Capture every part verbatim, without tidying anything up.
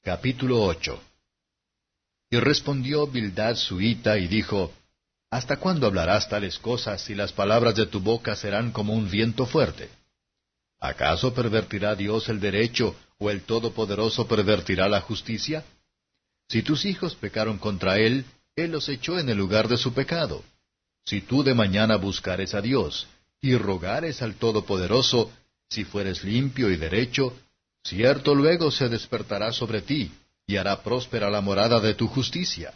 Capítulo ocho. Y respondió Bildad suita, y dijo, ¿Hasta cuándo hablarás tales cosas, y las palabras de tu boca serán como un viento fuerte? ¿Acaso pervertirá Dios el derecho, o el Todopoderoso pervertirá la justicia? Si tus hijos pecaron contra él, él los echó en el lugar de su pecado. Si tú de mañana buscares a Dios, y rogares al Todopoderoso, si fueres limpio y derecho, cierto luego se despertará sobre ti, y hará próspera la morada de tu justicia.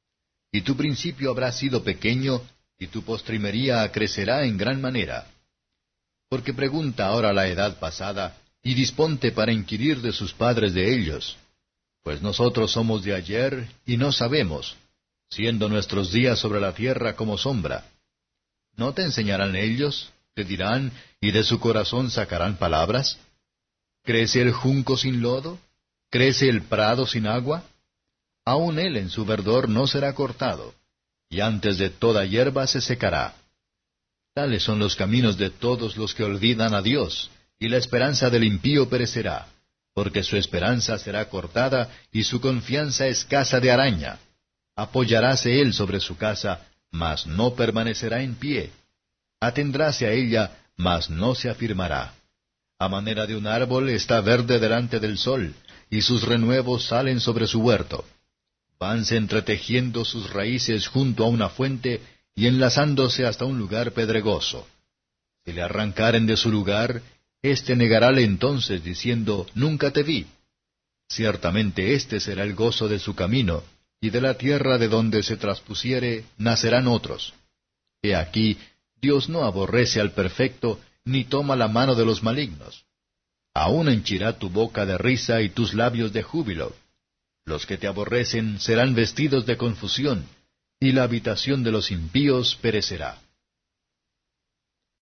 Y tu principio habrá sido pequeño, y tu postrimería acrecerá en gran manera. Porque pregunta ahora la edad pasada, y disponte para inquirir de sus padres de ellos. Pues nosotros somos de ayer, y no sabemos, siendo nuestros días sobre la tierra como sombra. ¿No te enseñarán ellos? ¿Te dirán, y de su corazón sacarán palabras? ¿Crece el junco sin lodo? ¿Crece el prado sin agua? Aun él en su verdor no será cortado, y antes de toda hierba se secará. Tales son los caminos de todos los que olvidan a Dios, y la esperanza del impío perecerá, porque su esperanza será cortada, y su confianza escasa de araña. Apoyaráse él sobre su casa, mas no permanecerá en pie. Atendráse a ella, mas no se afirmará. A manera de un árbol está verde delante del sol, y sus renuevos salen sobre su huerto. Vanse entretejiendo sus raíces junto a una fuente, y enlazándose hasta un lugar pedregoso. Si le arrancaren de su lugar, éste negarále entonces, diciendo, Nunca te vi. Ciertamente este será el gozo de su camino, y de la tierra de donde se traspusiere, nacerán otros. He aquí, Dios no aborrece al perfecto, ni toma la mano de los malignos. Aún henchirá tu boca de risa y tus labios de júbilo. Los que te aborrecen serán vestidos de confusión, y la habitación de los impíos perecerá.